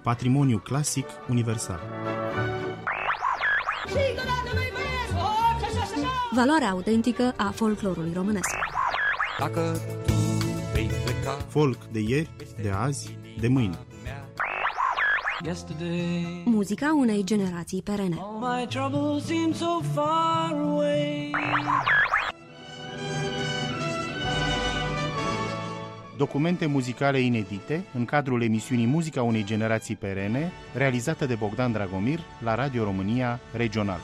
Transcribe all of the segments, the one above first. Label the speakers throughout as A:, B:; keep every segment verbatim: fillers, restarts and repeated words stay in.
A: Patrimoniu clasic universal.
B: Valoarea autentică a folclorului românesc.
C: Dacă tu vei pleca,
A: Folk de ieri, de azi, de mâine.
D: Yesterday,
B: Muzica unei generații perene.
D: all my troubles seem so far away.
A: Documente muzicale inedite în cadrul emisiunii Muzica unei generații perene, realizată de Bogdan Dragomir la Radio România Regional.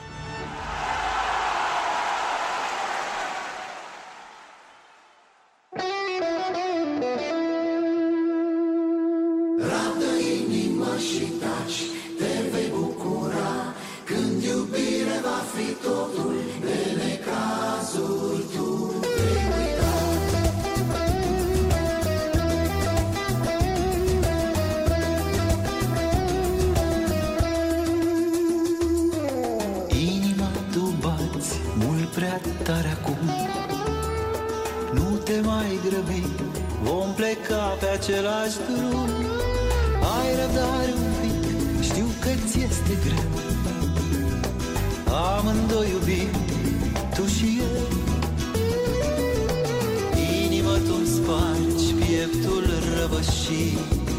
E: Tare acum, nu te mai grăbi, vom pleca pe același drum. Ai răbdare un pic, știu că ți este greu. Amândoi iubim, tu și eu. Inima tu-mi spargi pieptul răvășit.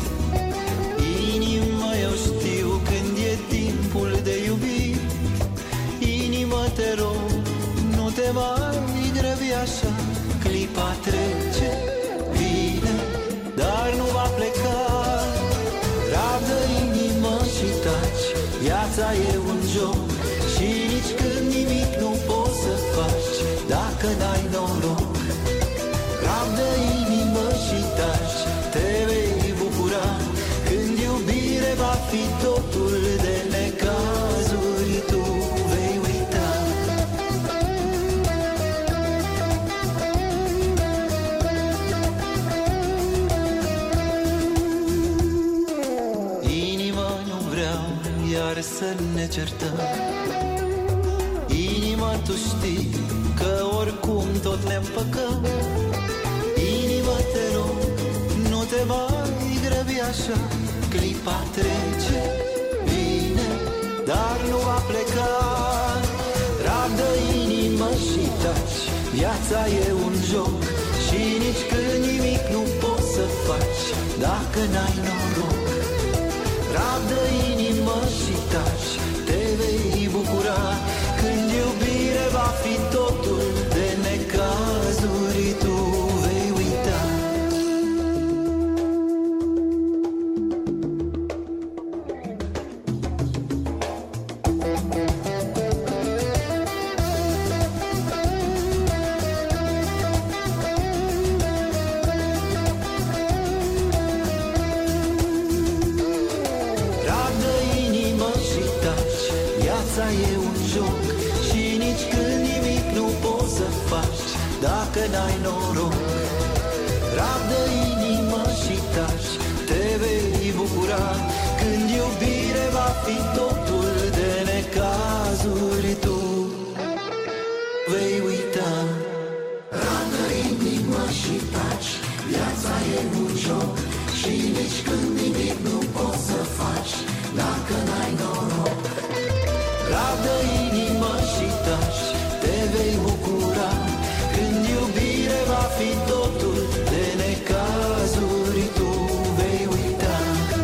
E: Inima eu știu când e timpul de iubit. Inima te rog, nu te mai grăbi așa, clipa trece, vine, dar nu va pleca. Rabdă inima și taci, viața e un joc și nici când nimic nu poți să faci dacă n-ai noroc. Rabdă inima și taci, te vei bucura când iubire va fi totul de necazuri tu vei uita. Iar să ne certăm. Inima, tu știi că oricum tot ne împăcăm. Inima, te rog, nu te mai grăbi așa, clipa trece, vine, dar nu va pleca. Rabdă inima și taci, viața e un joc și nici când nimic nu poți să faci dacă n-ai noroc. Rabdă inima și taci, te vei bucura când iubire va fi totul de necazuri tu vei uita. Viața e un joc și nici când nimic nu poți să faci dacă n-ai noroc. Rabdă inima și taci, te vei bucura când iubire va fi totul de necazuri tu vei uita. Rabdă inima și taci, viața e un joc și nici când nimic nu poți să faci dacă n-ai noroc. Rabdă inima și taci, te vei bucura când iubire va fi totul de necazuri tu vei uita.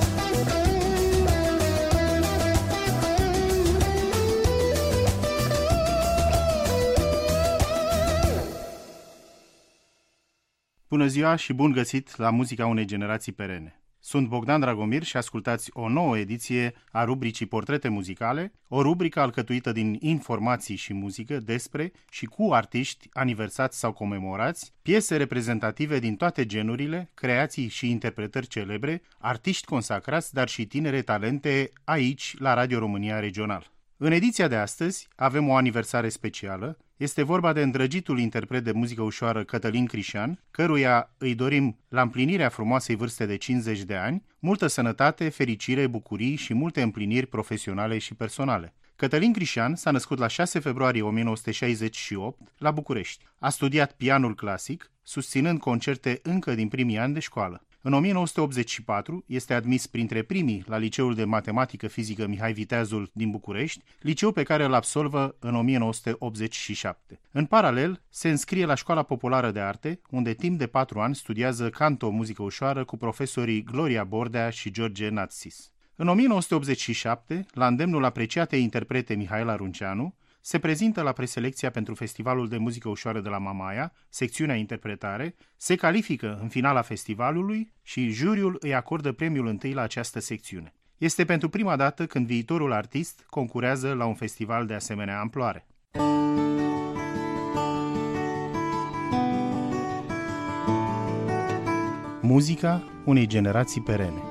A: Bună ziua și bun găsit la Muzica unei generații perene. Sunt Bogdan Dragomir și ascultați o nouă ediție a rubricii Portrete muzicale, o rubrică alcătuită din informații și muzică despre și cu artiști aniversați sau comemorați, piese reprezentative din toate genurile, creații și interpretări celebre, artiști consacrați, dar și tinere talente aici, la Radio România Regional. În ediția de astăzi avem o aniversare specială. Este vorba de îndrăgitul interpret de muzică ușoară Cătălin Crișan, căruia îi dorim, la împlinirea frumoasei vârste de cincizeci de ani, multă sănătate, fericire, bucurii și multe împliniri profesionale și personale. Cătălin Crișan s-a născut la șase februarie o mie nouă sute șaizeci și opt la București. A studiat pianul clasic, susținând concerte încă din primii ani de școală. În o mie nouă sute optzeci și patru este admis printre primii la Liceul de Matematică Fizică Mihai Viteazul din București, liceu pe care îl absolvă în o mie nouă sute optzeci și șapte. În paralel, se înscrie la Școala Populară de Arte, unde timp de patru ani studiază canto, muzică ușoară cu profesorii Gloria Bordea și George Natsis. În o mie nouă sute optzeci și șapte, la îndemnul apreciatei interprete Mihaela Runceanu, se prezintă la preselecția pentru Festivalul de Muzică Ușoară de la Mamaia, secțiunea interpretare, se califică în finala festivalului și juriul îi acordă premiul întâi la această secțiune. Este pentru prima dată când viitorul artist concurează la un festival de asemenea amploare. Muzica unei generații perene.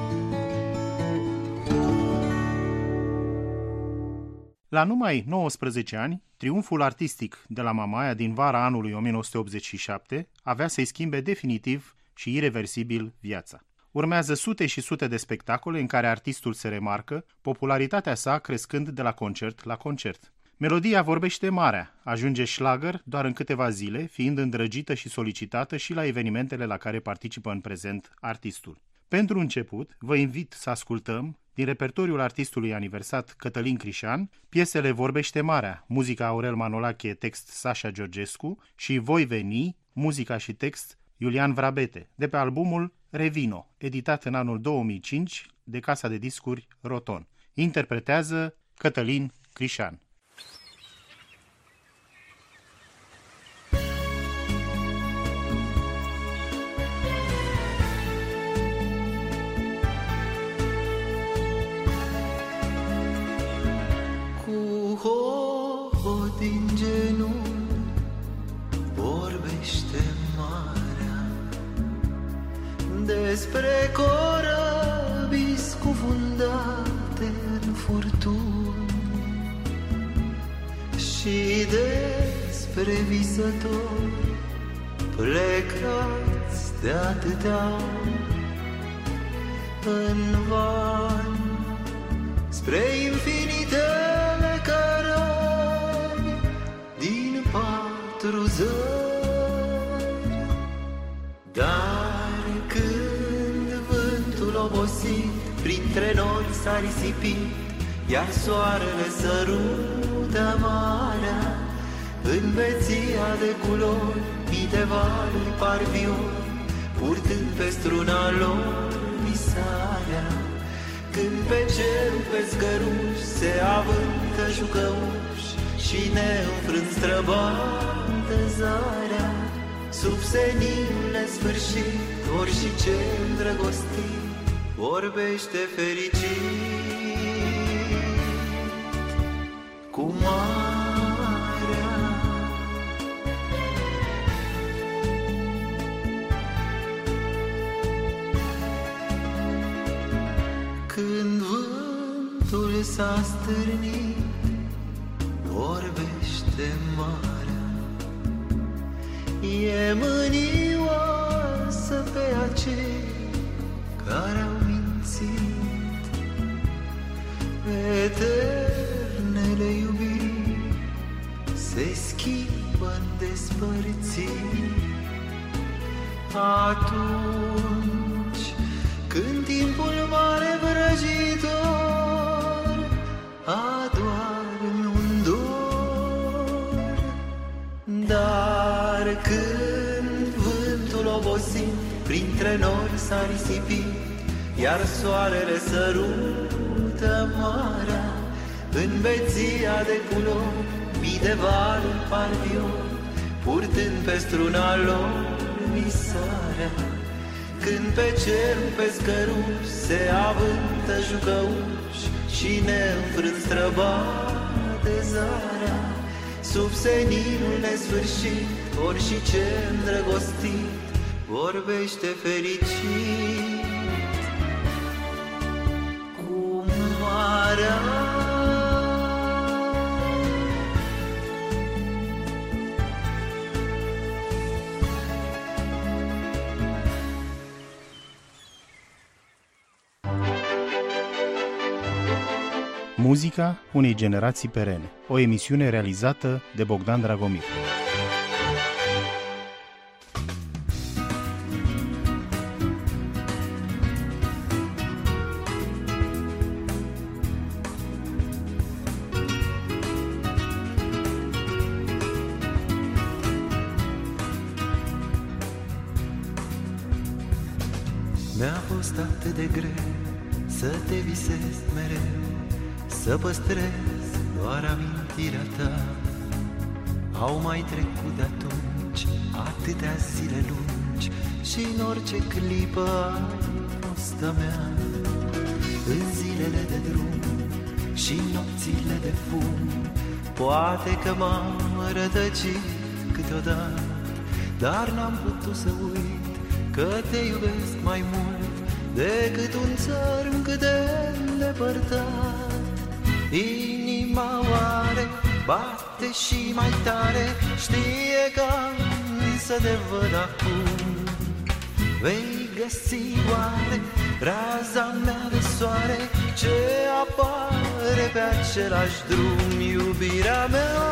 A: La numai nouăsprezece ani, triumful artistic de la Mamaia din vara anului o mie nouă sute optzeci și șapte avea să-i schimbe definitiv și ireversibil viața. Urmează sute și sute de spectacole în care artistul se remarcă, popularitatea sa crescând de la concert la concert. Melodia vorbește marea, ajunge șlagăr doar în câteva zile, fiind îndrăgită și solicitată și la evenimentele la care participă în prezent artistul. Pentru început, vă invit să ascultăm din repertoriul artistului aniversat Cătălin Crișan, piesele Vorbește Marea, muzica Aurel Manolache, text Sașa Georgescu și Voi veni, muzica și text Iulian Vrabete, de pe albumul Revino, editat în anul două mii cinci de casa de discuri Roton. Interpretează Cătălin Crișan.
E: Din genunchi vorbește marea despre corăbii scufundate în furtuni și despre visători plecați de atâtea în van spre infinitele cărări din patru zări. Dar când vântul obosit printre noi s-a risipit, iar soarele sărută marea, în veția de culori, mii de valuri par viori, purtând pe struna lor visarea. Când pe cerul pe zgăruși se avântă jucăuși și neînfrânt străbată zarea, sub seninul nesfârșit, ori și cel îndrăgostit vorbește fericit cu marea. Când vântul s-a stârnit, vorbește marea, e mânioasă pe acei care au mințit. Eternele iubiri se schimbă în despărțiri. Atunci când timpul mare vrăjitor adoarme un dor, dar când vântul obosit printre nori s-a risipit, iar soarele sărută marea, în beția de culori, mii de valuri par viori, purtând pe struna lor visarea. Când pe cer pe scăruși se avântă jucăuși și neînfrânt străbate zarea, sub seninul nesfârșit, ori și ce îndrăgostit vorbește fericit cu marea.
A: Muzica unei generații perene, o emisiune realizată de Bogdan Dragomir.
E: Mi-a fost atât de greu să te visez mereu, să păstrez doar amintirea ta. Au mai trecut de atunci atâtea zile lungi și în orice clipă ai fost a mea. În zilele de drum și nopțile de fum, poate că m-am rătăcit câteodată, dar n-am putut să uit că te iubesc mai mult decât un țărm cât de îndepărtat. Inima oare bate și mai tare, știe că să te văd acum. Vei găsi oare raza mea de soare ce apare pe același drum, iubirea mea?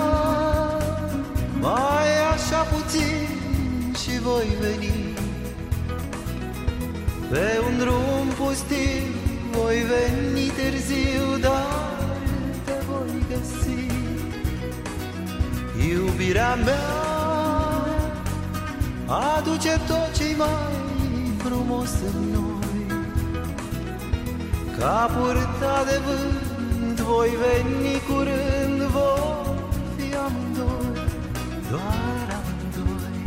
E: Mai așa puțin și voi veni pe un drum pustiu, voi veni târziu, dar te voi găsi. Iubirea mea aduce tot ce-i mai frumos în noi, ca purta de vânt voi veni curând, vom fi amândoi, doar amândoi.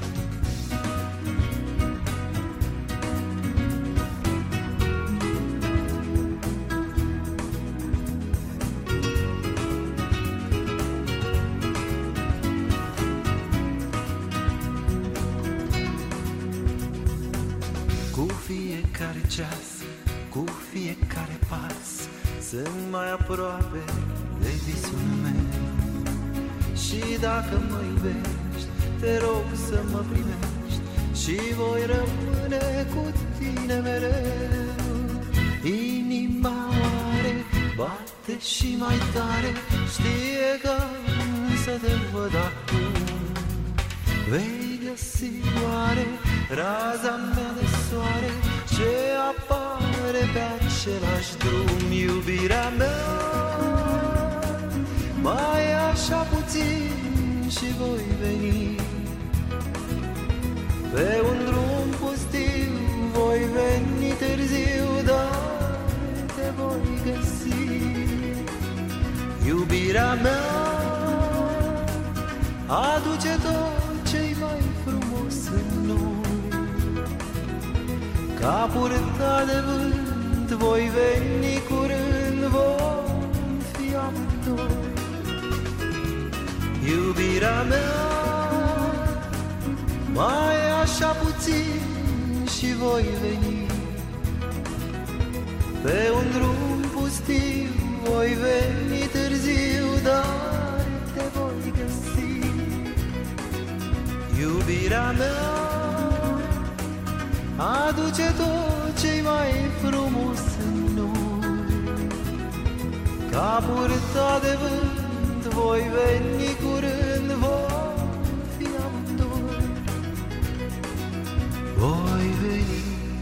E: Cu fiecare ceas, cu fiecare pas, sunt mai aproape de visul meu. Și dacă mă iubești, te rog să mă primești și voi rămâne cu tine mereu. Inima oare bate și mai tare, știe că să te văd acum. Vei găsi oare raza mea de soare ce apare pe același drum, iubirea mea? Mai așa puțin și voi veni pe un drum pustiu, voi veni târziu, dar te voi găsi. Iubirea mea aduce tot ce-i mai frumos în noi, ca purta de vânt voi veni curând, vom fi amândoi. Iubirea mea, mai așa puțin și voi veni pe un drum pustiu, voi veni târziu, dar te voi găsi. Iubirea mea aduce tot ce-i mai frumos în noi, ca purta de vânt voi veni curând, vom fi amândoi, voi veni.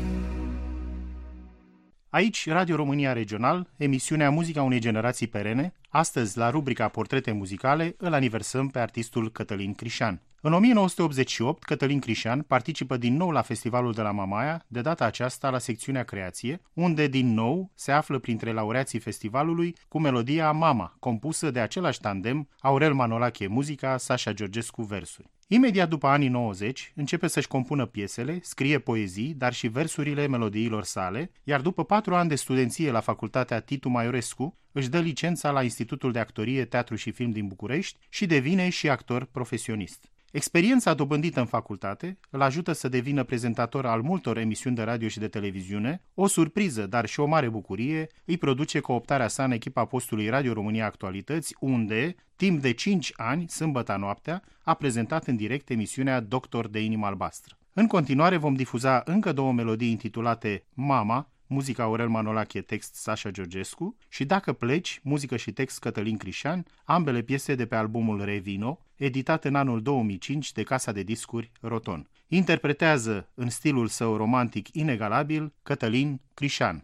A: Aici, Radio România Regional, emisiunea Muzica unei generații perene. Astăzi, la rubrica Portrete muzicale, îl aniversăm pe artistul Cătălin Crișan. În o mie nouă sute optzeci și opt, Cătălin Crișan participă din nou la festivalul de la Mamaia, de data aceasta la secțiunea Creație, unde din nou se află printre laureații festivalului cu melodia Mama, compusă de același tandem, Aurel Manolache muzica, Sașa Georgescu versuri. Imediat după anii nouăzeci, începe să-și compună piesele, scrie poezii, dar și versurile melodiilor sale, iar după patru ani de studenție la Facultatea Titu Maiorescu, își dă licența la Institutul de Actorie, Teatru și Film din București și devine și actor profesionist. Experiența dobândită în facultate îl ajută să devină prezentator al multor emisiuni de radio și de televiziune. O surpriză, dar și o mare bucurie, îi produce cooptarea sa în echipa postului Radio România Actualități, unde, timp de cinci ani, sâmbătă noaptea, a prezentat în direct emisiunea Doctor de Inimă Albastră. În continuare vom difuza încă două melodii intitulate Mama, muzica Aurel Manolache, text Sașa Georgescu, și Dacă pleci, muzică și text Cătălin Crișan, ambele piese de pe albumul Revino, editat în anul două mii cinci de casa de discuri Roton. Interpretează în stilul său romantic inegalabil Cătălin Crișan.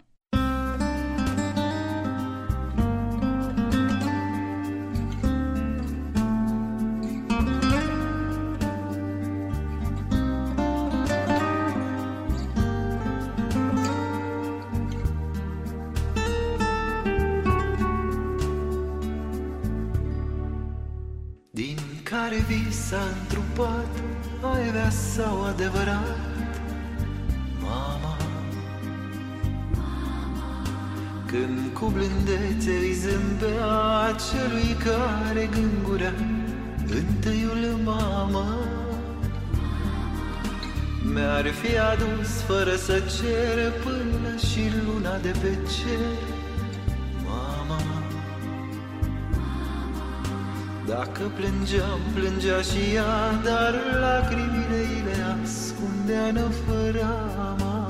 E: care vis a întrupat, ai avea sau adevărat? Mama, când cu blândețe îi zâmbea celui care gângurea întâiul mamă, mi-ar fi adus fără să cere până și luna de pe cer. Mama, dacă plângeam, plângea și ea, dar lacrimile îi le ascundea în fărama.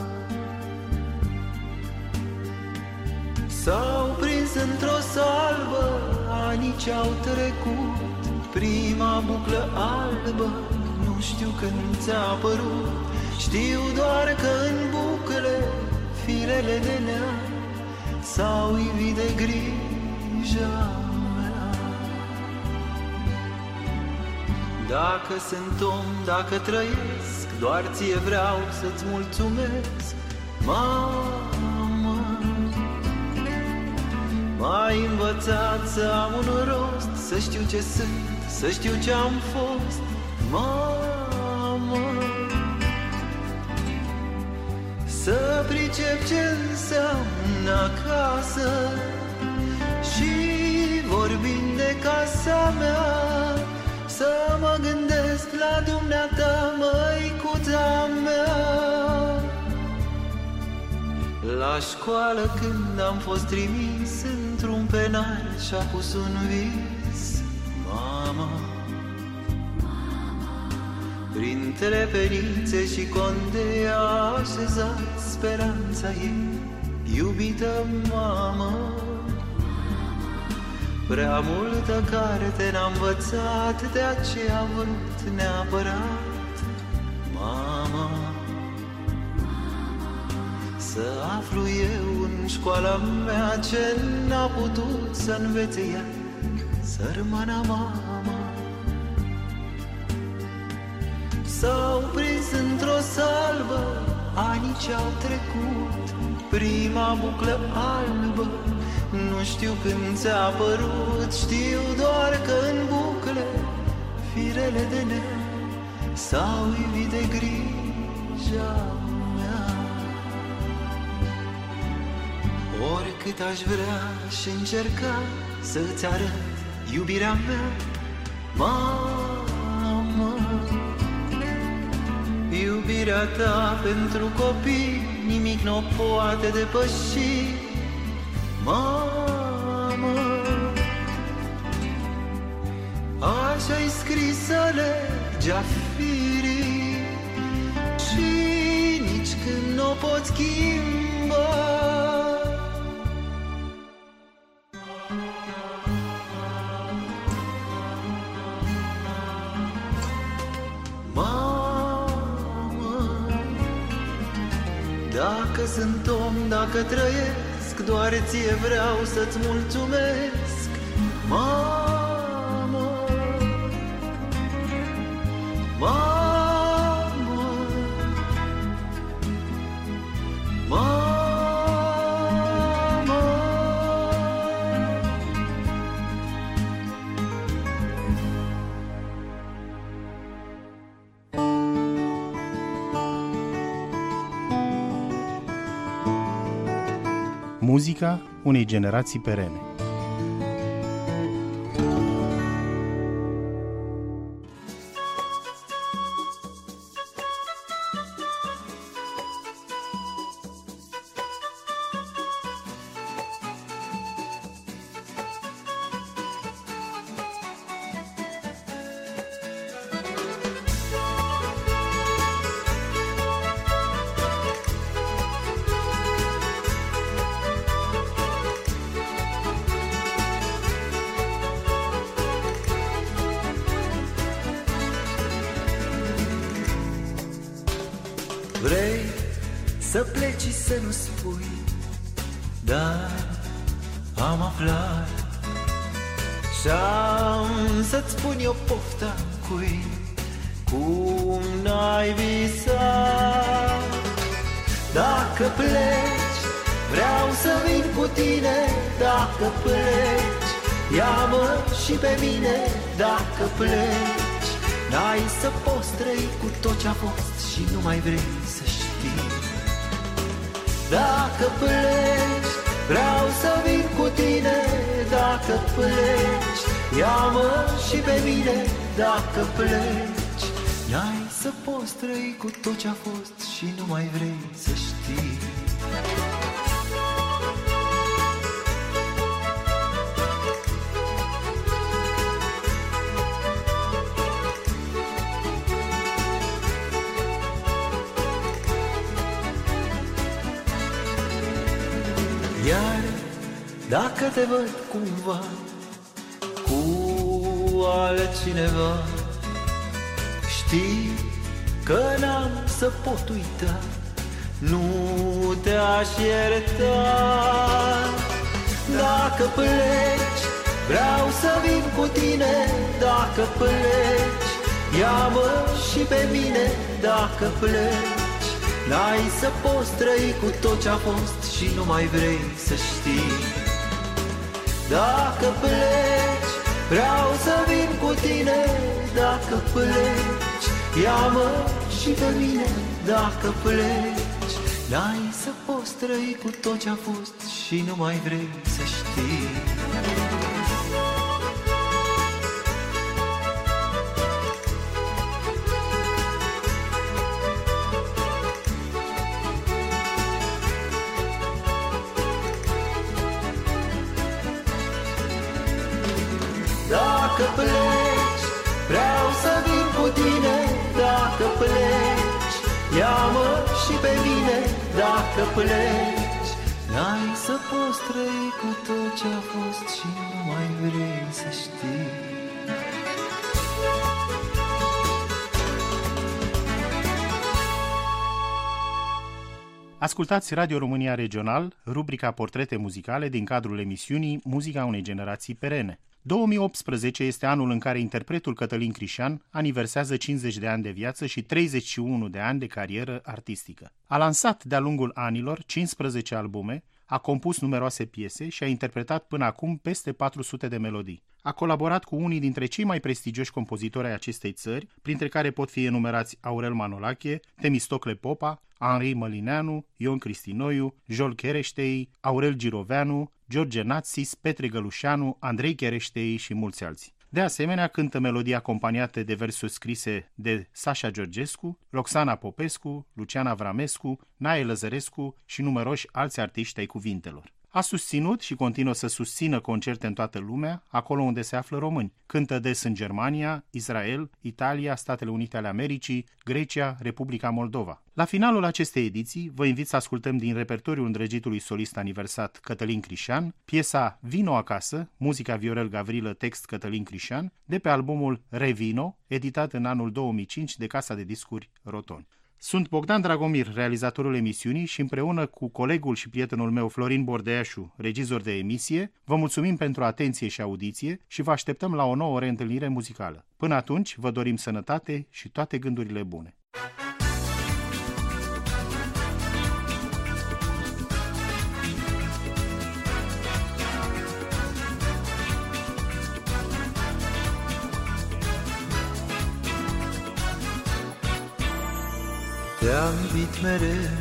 E: S-au prins într-o salvă, anii ce-au trecut, prima buclă albă, nu știu când ți-a apărut. Știu doar că în bucle firele de neam s-au ivit de grija mea. Dacă sunt om, dacă trăiesc, doar ție vreau să-ți mulțumesc. Mamă, m-ai învățat să am un rost, să știu ce sunt, să știu ce am fost. Mamă, să pricep ce înseamnă acasă și vorbind de casa mea, să mă gândesc la dumneata, măicuța mea. La școală când am fost trimis într-un penal și-a pus un vis, mama, printre penițe și conde a așezat speranța ei, iubită mamă. Prea multă carte n-am învățat, de aceea am vrut neapărat, mama, să aflu eu în școala mea ce n-a putut să învețe ea, sărmana mama. S-au prins într-o salvă anii ce-au trecut, prima buclă albă, nu știu când ți-a apărut. Știu doar că în bucle firele de neam s-au ivit de grija mea. Oricât aș vrea și încerca să-ți arăt iubirea mea, mamă, iubirea ta pentru copii nimic n-o poate depăși, mamă. Așa-i scrisă legea firii și nici când n-o pot schimba. Dacă sunt om, dacă trăiesc, doar ție vreau să-ți mulțumesc, mamă, mamă, mamă.
A: Muzica unei generații perene.
E: Vrei să pleci și să nu spui, dar am aflat și-am să-ți spun eu pofta cui, cum n-ai visat. Dacă pleci, vreau să vin cu tine. Dacă pleci, ia-mă și pe mine. Dacă pleci, N-ai să poți trăi cu tot ce-a fost și nu mai vrei să știi. Dacă pleci, vreau să vin cu tine. Dacă pleci, ia-mă și pe mine. Dacă pleci, n-ai să poți trăi cu tot ce-a fost și nu mai vrei să știi. Iar dacă te văd cumva cu altcineva, știi că n-am să pot uita, nu te-aș ierta. Dacă pleci, vreau să vin cu tine. Dacă pleci, ia-mă și pe mine. Dacă pleci, n-ai să poți trăi cu tot ce-a fost și nu mai vrei să știi. Dacă pleci, vreau să vin cu tine. Dacă pleci, ia-mă și pe mine. Dacă pleci, n-ai să poți trăi cu tot ce-a fost și nu mai vrei să știi. Dacă pleci, vreau să vin cu tine. Dacă pleci, ia-mă și pe mine. Dacă pleci, n-ai să poți trăi cu tot ce-a fost și nu mai vrei să știi.
A: Ascultați Radio România Regional, rubrica Portrete muzicale din cadrul emisiunii Muzica unei generații perene. două mii optsprezece este anul în care interpretul Cătălin Crișan aniversează cincizeci de ani de viață și treizeci și unu de ani de carieră artistică. A lansat de-a lungul anilor cincisprezece albume, a compus numeroase piese și a interpretat până acum peste patru sute de melodii. A colaborat cu unii dintre cei mai prestigioși compozitori ai acestei țări, printre care pot fi enumerați Aurel Manolache, Temistocle Popa, Henri Mălineanu, Ion Cristinoiu, Jol Chereștei, Aurel Giroveanu, George Natsis, Petre Gălușanu, Andrei Chereștei și mulți alții. De asemenea, cântă melodii acompaniate de versuri scrise de Sașa Georgescu, Roxana Popescu, Luciana Vramescu, Nae Lăzărescu și numeroși alți artiști ai cuvintelor. A susținut și continuă să susțină concerte în toată lumea, acolo unde se află români. Cântă des în Germania, Israel, Italia, Statele Unite ale Americii, Grecia, Republica Moldova. La finalul acestei ediții, vă invit să ascultăm din repertoriul îndrăgitului solist aniversat Cătălin Crișan, piesa Vino acasă, muzica Viorel Gavrilă, text Cătălin Crișan, de pe albumul Revino, editat în anul două mii cinci de casa de discuri Roton. Sunt Bogdan Dragomir, realizatorul emisiunii, și împreună cu colegul și prietenul meu Florin Bordeașu, regizor de emisie, vă mulțumim pentru atenție și audiție și vă așteptăm la o nouă reîntâlnire muzicală. Până atunci, vă dorim sănătate și toate gândurile bune.
E: Te-am iubit mereu,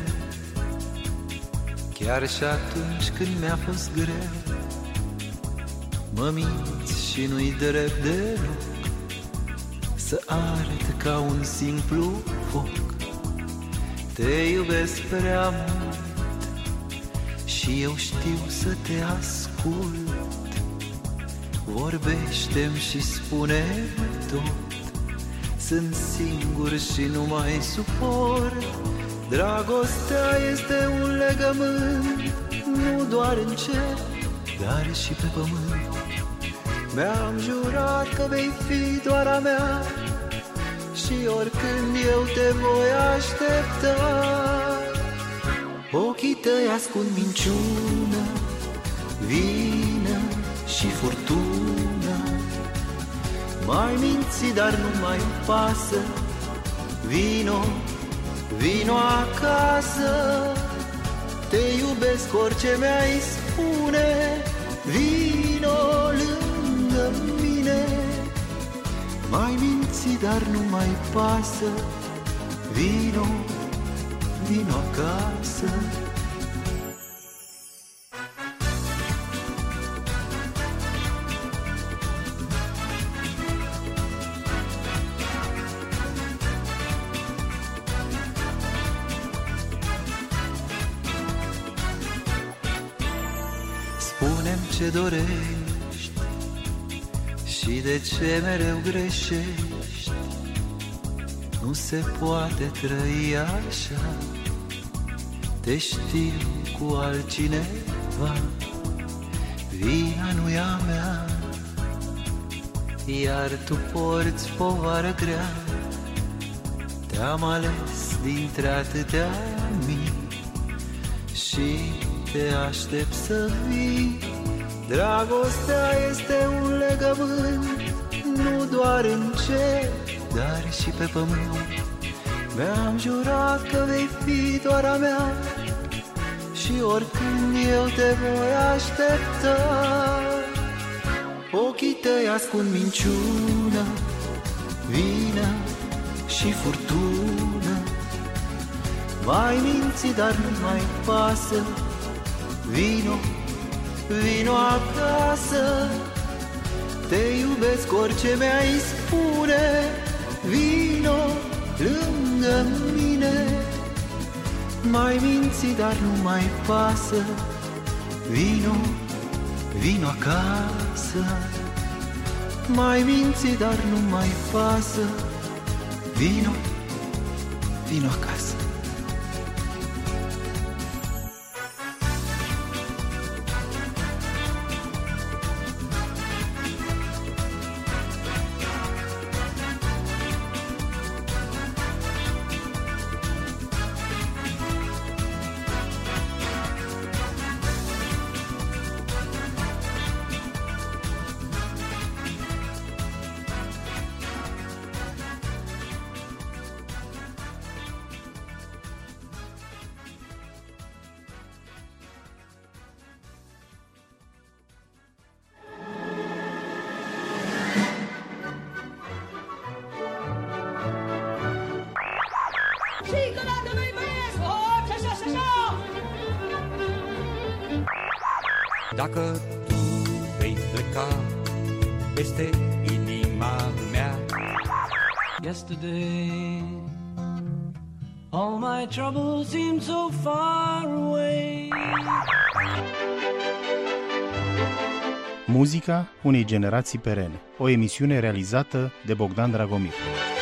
E: chiar și atunci când mi-a fost greu. Mă minți și nu-i drept deloc să arăt ca un simplu foc. Te iubesc prea mult și eu știu să te ascult. Vorbește-mi și spune-mi tot. Sunt singur și nu mai suport. Dragostea este un legământ, nu doar în cer, dar și pe pământ. Mi-am jurat că vei fi doar a mea și oricând eu te voi aștepta. Ochii tăi ascund minciună, vină și furtună. M-ai mințit, dar nu mai pasă. Vino, vino acasă. Te iubesc orice mi-ai spune. Vino lângă mine. mai minți, dar nu mai pasă. Vino, vino acasă. Spune-mi ce dorești și de ce mereu greșești. Nu se poate trăi așa, te știu cu altcineva. Vina nu-i a mea, iar tu porți povară grea. Te-am ales dintre atâtea mii și te aștept să vii. Dragostea este un legământ, nu doar în cer, dar și pe pământ. Mi-am jurat că vei fi doar a mea și oricând eu te voi aștepta. Ochii tăi ascund minciună, vină și furtună. Mai minți, dar nu mai pasă. Vino, vino acasă. Te iubesc orice mi-ai spune. Vino lângă mine. Mai minți, dar nu mai pasă. Vino, vino acasă. Mai minți, dar nu mai pasă. Vino, vino acasă.
C: Dacă tu vei pleca peste inima mea.
D: Yesterday, all my troubles seem so far away.
A: Muzica unei generații perene. O emisiune realizată de Bogdan Dragomir.